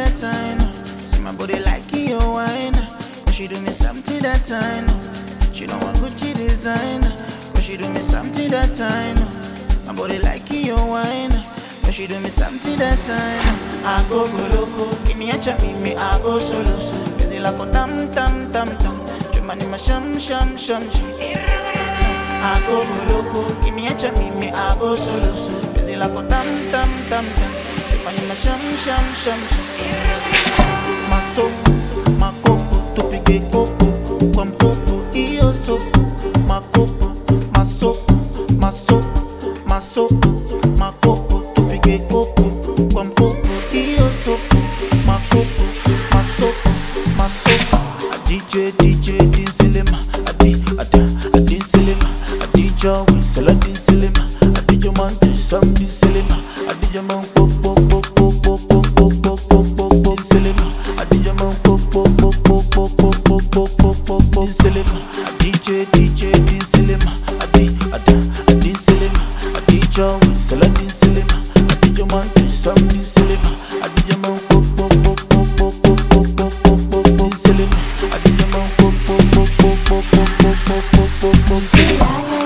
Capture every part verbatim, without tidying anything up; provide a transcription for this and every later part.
that I know. See my body like your wine, but she do me something that I know. She don't want Gucci designer, but she do me something that I know. My body like your wine, but she do me something that I know. I go go loco, give me a chop, me I go solo. Busy like a tam tam tam tam, Jumani ma sham sham sham sham. I go go loco, give me a chop, me I go solo. Busy like a tam tam tam tam, Jumani ma sham sham sham sham. My soul, my coco, to pique coco, come coco, io so. My coco, my soul, my soul, my soul, my coco, to pique coco, come coco, io so. My coco, my soul, my soul. A D J, D J, din silema, a D, a D, a din silema, a D J, we sell a din silema, a D J man, some din silema, a D J man, pop, pop, pop, pop, pop, pop, pop, pop, pop, pop, pop, silema, a D J man, pop, pop, pop, pop, pop, pop, pop, pop, pop, pop, pop, silema, a D J, D J, din silema, a D, a D, a din silema, a D J, we sell a din silema, a D J man, some din silema, a D J man, pop, pop, pop, pop, pop, pop, pop, pop, pop, pop, pop, silema, a D J man, pop, pop, pop, pop, pop, pop, pop, pop, pop, pop, pop, silema.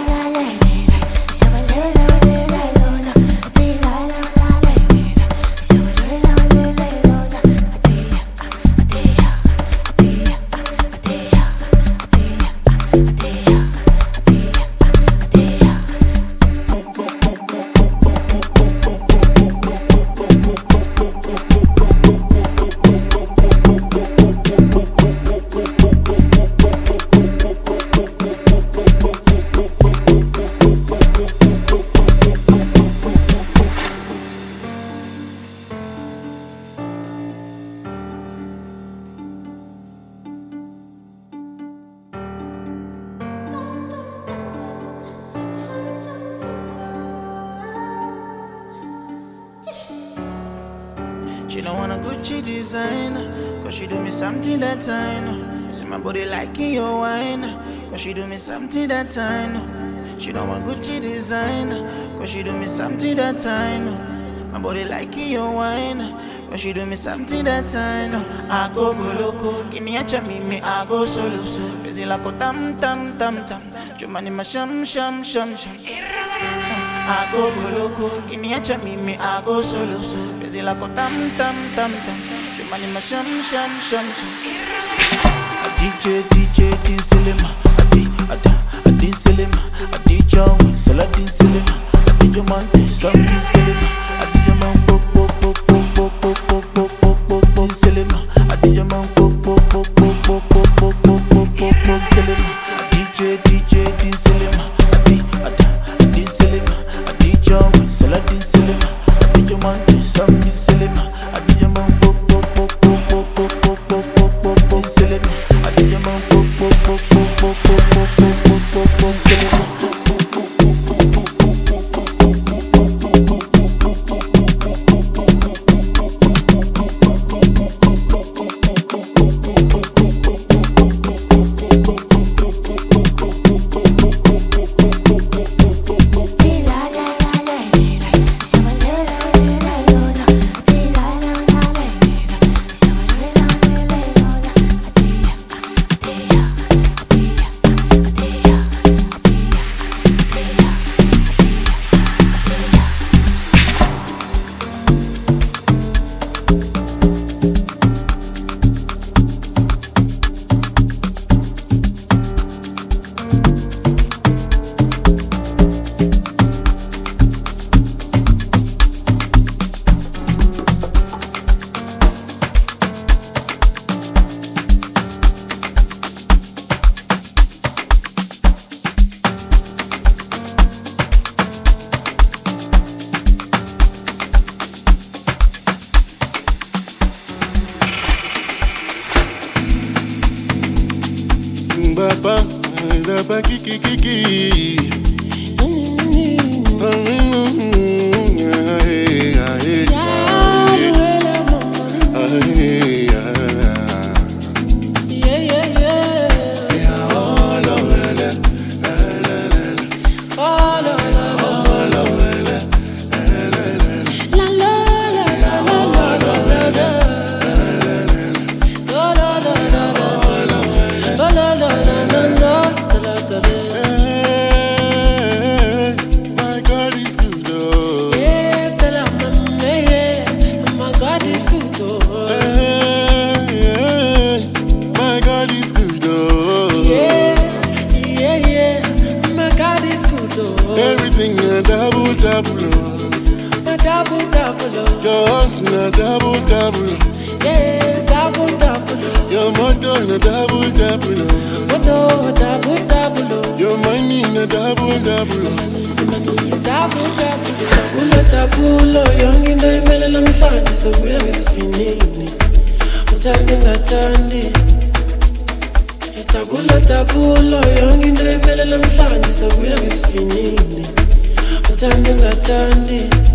She don't want a Gucci designer, cause she do me something that I know. See my body like your wine, cause she do me something that I know. She don't want Gucci designer, cause she do me something that I know. My body like your wine, cause she do me something that I know. I go go loco, give me a chop, me I go solo. Busy like a tam tam tam tam, Jumani ma sham sham sham sham. I go go loco, give me a chop, me I go solo. Busy like a tam tam tam tam, Jumani ma sham sham sham sham. A D J, D J, din silema, a D, a D, a din silema, a D J, we sell a din silema, a D J man, some din silema, a D J man, pop, pop, pop, pop, pop, pop, pop, pop, pop, pop, pop, silema, a D J man, pop, pop, pop, pop, pop, pop, pop, pop, pop, pop, pop, silema, a D J, D J, din silema, a D, a D, a din silema, a D J, we sell a din silema, a D J man, some din silema, a D J man, pop, pop, pop, pop, pop, pop, pop, pop, pop, pop, pop, silema, a D J man, pop, pop, pop, pop, pop, pop, pop, pop, pop, pop, pop, silema. Baba, baba, kiki, kiki. Your motto in a double double. Motto double double. Your money in a double double. Double double. Double double. Young in the middle of the fun, so we're misfinini. Uthandi ngathandi. Double double. Young in the middle of the fun, so we're misfinini. Uthandi ngathandi.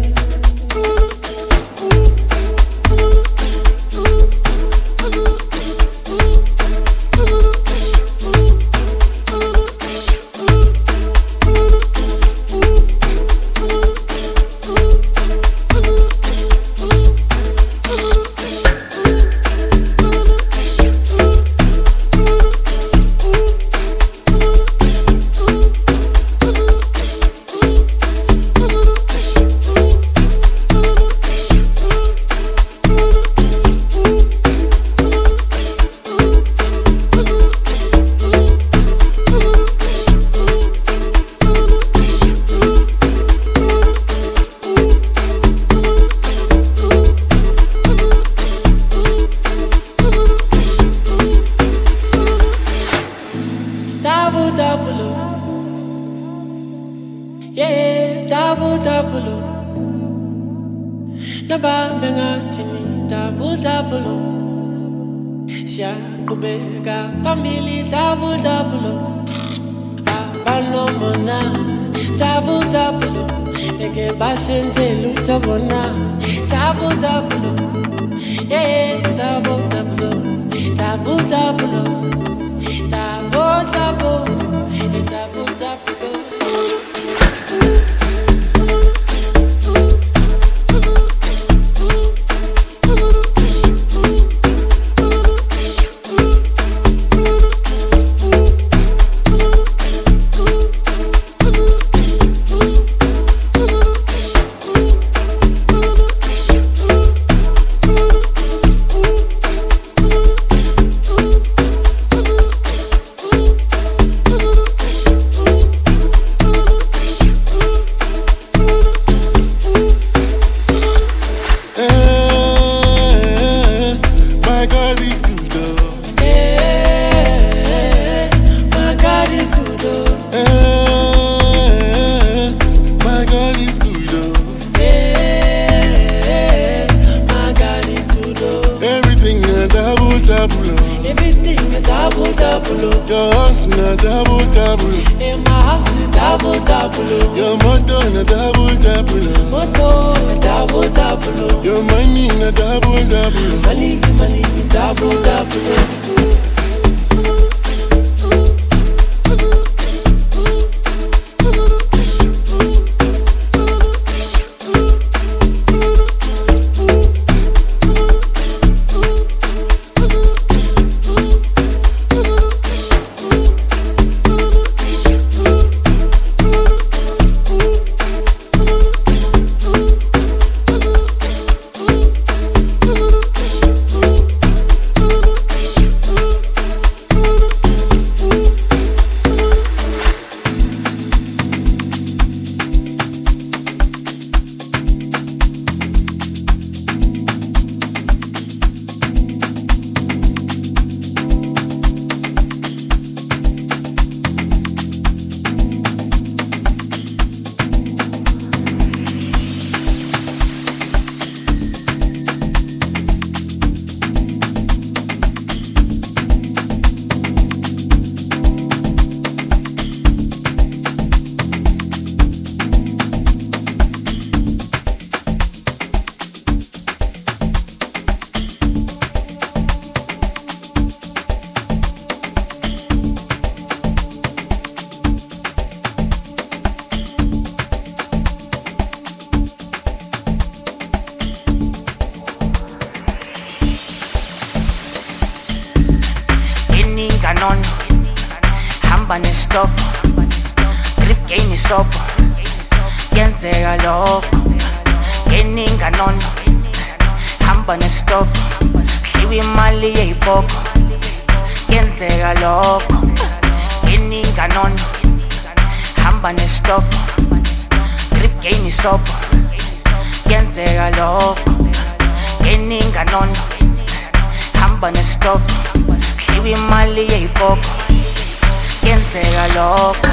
Hamba ne stop Kiwi imali yeyipoko yenzeka lokho.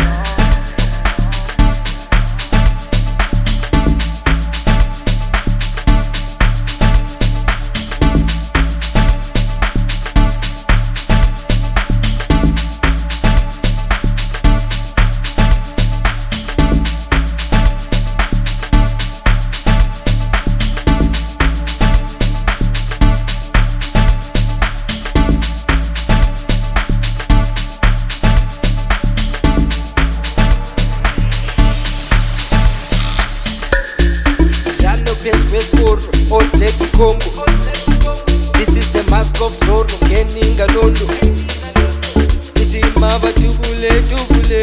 This is the mask of Zorro, Keninga Londo. Iti mava tubule tubule.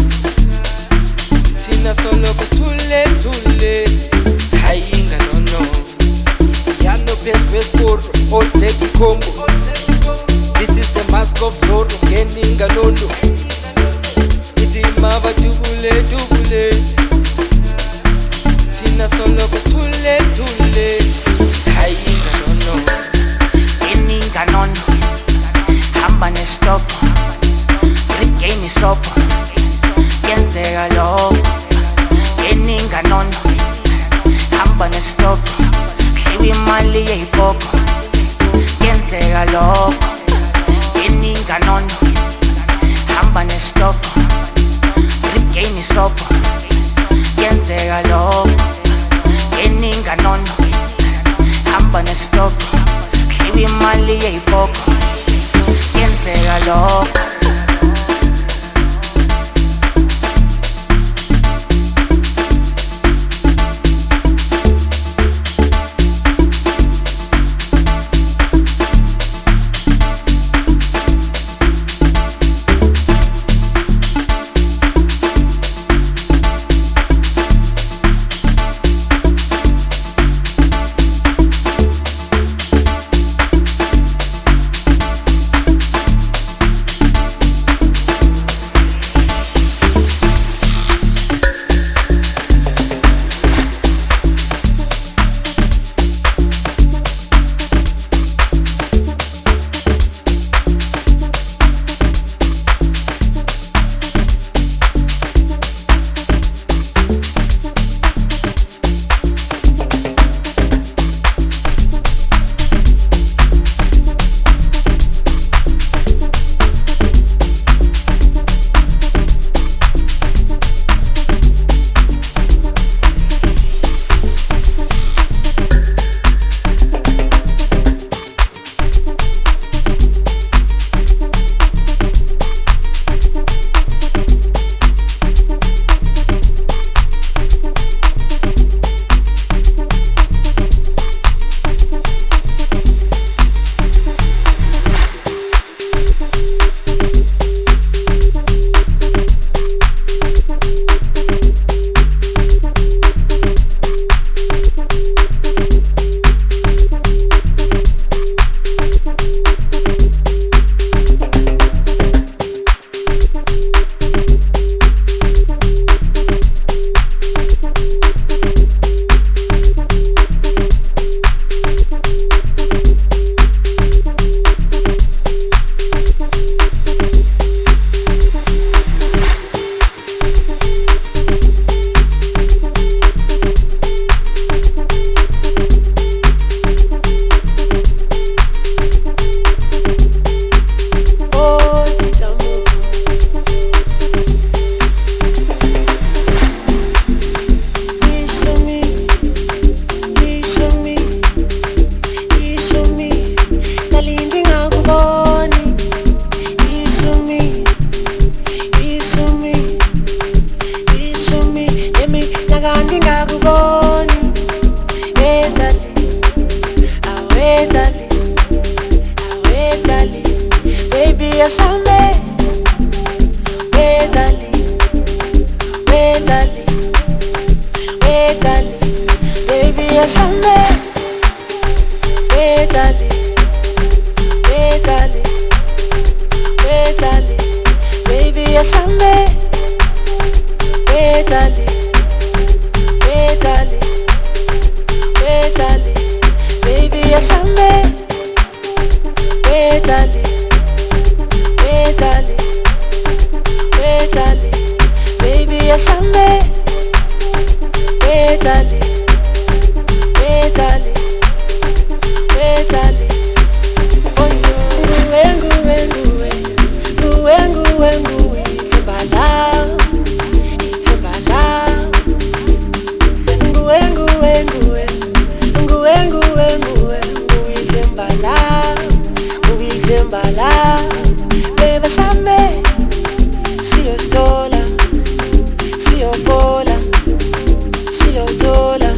Tina solo cause tule tule. Hayinga no no. Yano best best for old lady combo. This is the mask of Zorro, Keninga Londo. Iti mava tubule tubule. Tina solo cause tule tule. Hayinga no no. Keninga nono hamba nestop game isopo yenzeka lokho. Keninga nono hamba nestop kiwi imali yeyipoko yenzeka lokho. Keninga nono hamba nestop game isopo yenzeka lokho. Keninga nono hamba nestop kiwi imali yeyipoko yenzeka lokho. dale, we dale, baby yasambe, we dale, we dale, we dale. Oh nguwe nguwe nguwe, nguwe nguwe nguwe, itembala, itembala. Nguwe nguwe nguwe, nguwe nguwe nguwe, nguwe itembala, nguwe itembala. Beba same, siyo stola, siyo bola, siyo dola.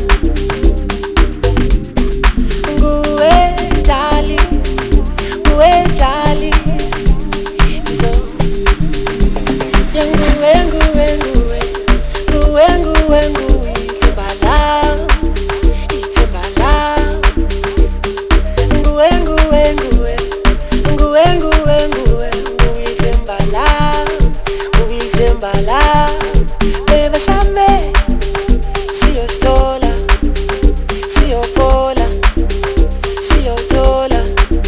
Nguwe dali, nguwe dali, so. Yeah, nguwe nguwe nguwe, nguwe nguwe nguwe, itembala, itembala. Nguwe nguwe nguwe, nguwe nguwe nguwe, nguwe itembala, nguwe itembala. Beba same, siyo stola, siyo bola, siyo dola.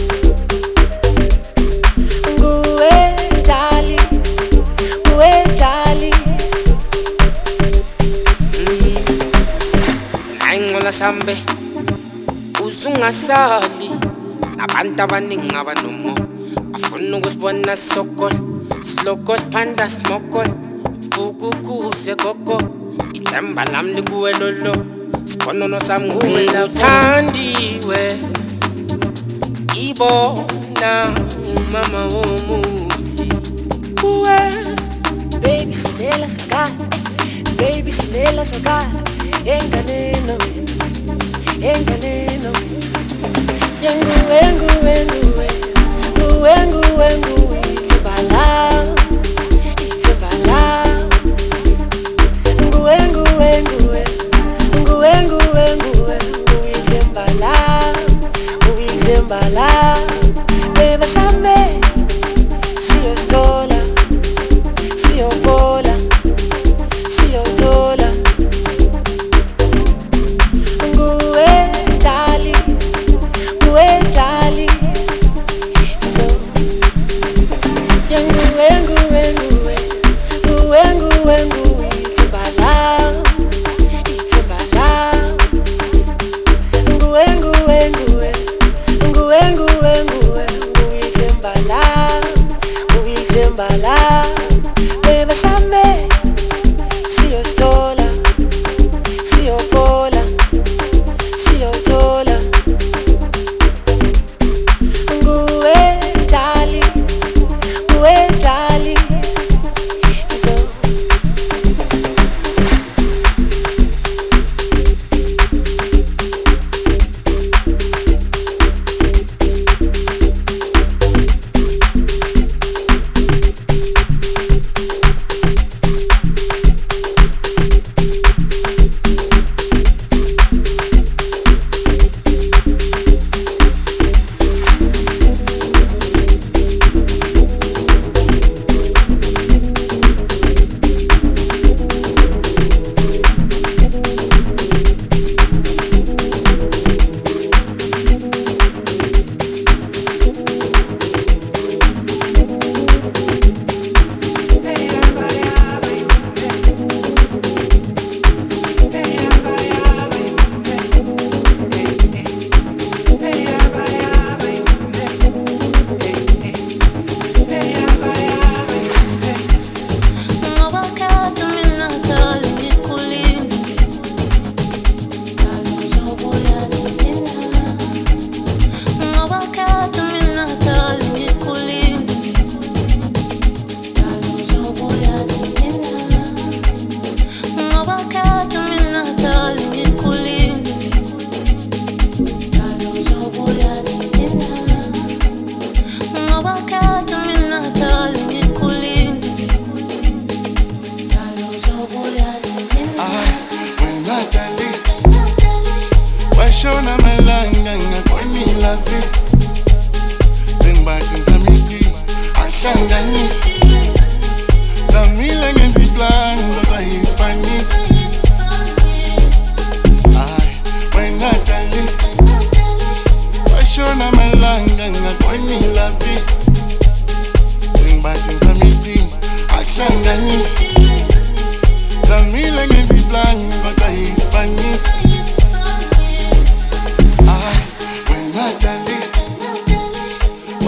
Nguwe dali, nguwe dali. Ayingola sambe uzungasali nabantu abaningi abanomo bafuna ukusibona sokol siloko siphanda smokol fukukuze gogo ithemba lami likuwe lolo siponono sami nguwe uthandiwe ibona umama womuzi kuwe. Baby sinela sokala, baby sinela sokala, enganeno, enganeno. Yeah, nguwe nguwe nguwe, nguwe nguwe nguwe, itembala, itembala. Nguwe nguwe nguwe, nguwe nguwe nguwe, nguwe itembala, nguwe itembala. Beba same, siyo stola, siyo bola, siyo dola. Nguwe dali, nguwe dali, so. Yeah, nguwe nguwe nguwe, nguwe nguwe nguwe, itembala, itembala. Nguwe nguwe nguwe, nguwe nguwe nguwe, nguwe itembala, nguwe itembala. Beba same, siyo stola, siyo bola, siyo dola. Nguwe dali, nguwe dali, so.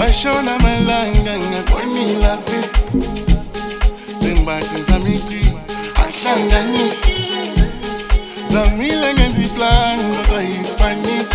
Washona malanga ngabona ilafi Simbathi nzamiki ahlangani Zamile ngenza iplan kodwa Hispanic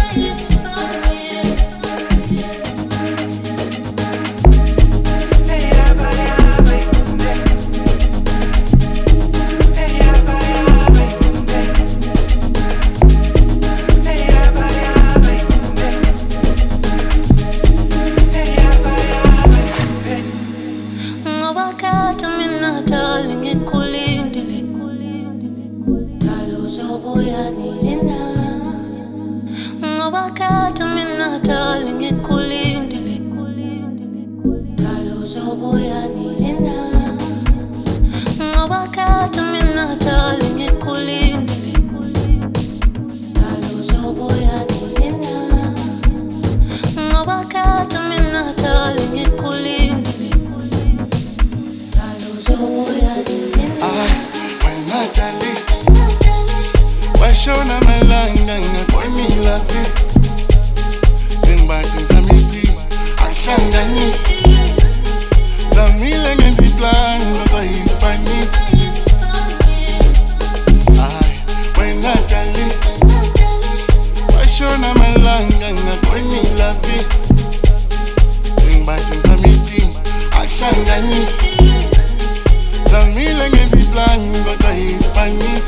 Washona malanga ngabona ilafi Simbathi nzamiki ahlangani Zamile ngenza iplan kodwa Hispanic Ay, wena dali Washona malanga ngabona ilafi Simbathi nzamiki ahlangani Zamile ngenza iplan kodwa Hispanic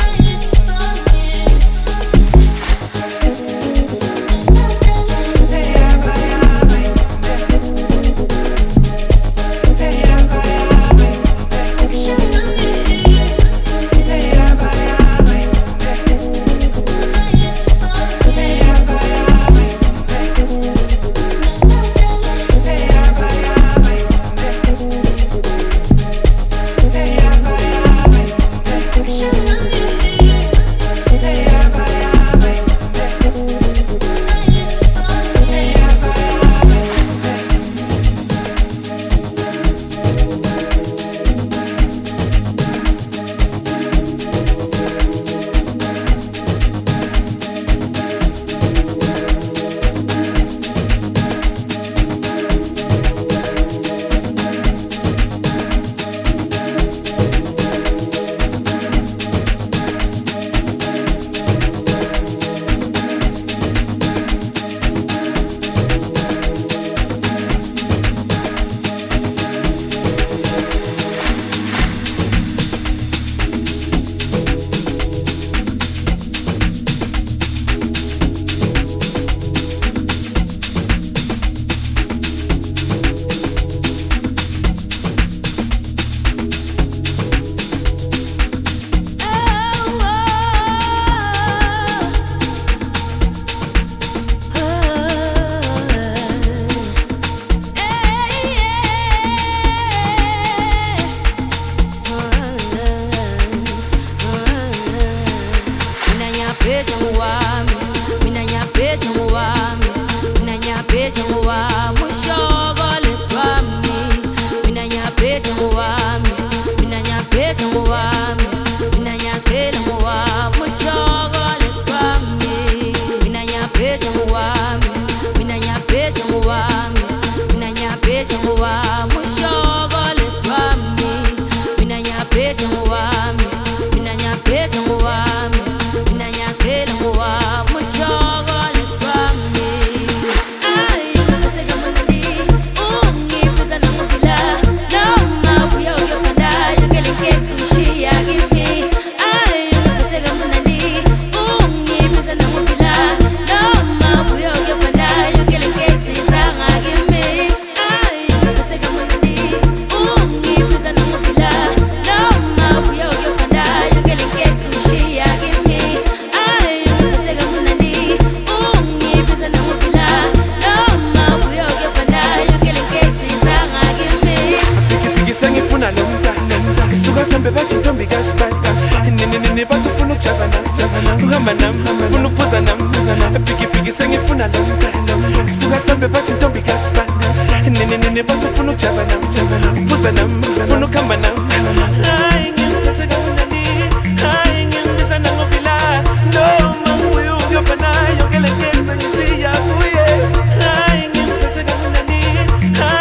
Hi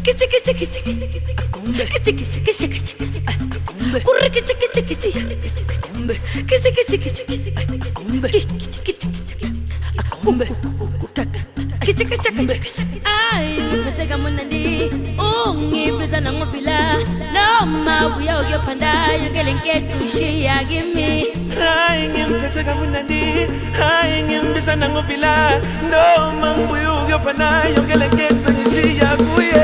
kichi kichi kichi akumbe kichi kichi kichi kichi akumbe kurre kichi kichi kichi akumbe kichi kichi kichi akumbe kichi kichi kichi akumbe kichi kichi kichi ay ngiphethe munandi ungibhiza nangovila noma buya uyophanda yonkelenketu shiya kimi ay ngiphethe munandi ay ngibhiza nangovila noma buya uyophanda yonkelenketu shiya kuye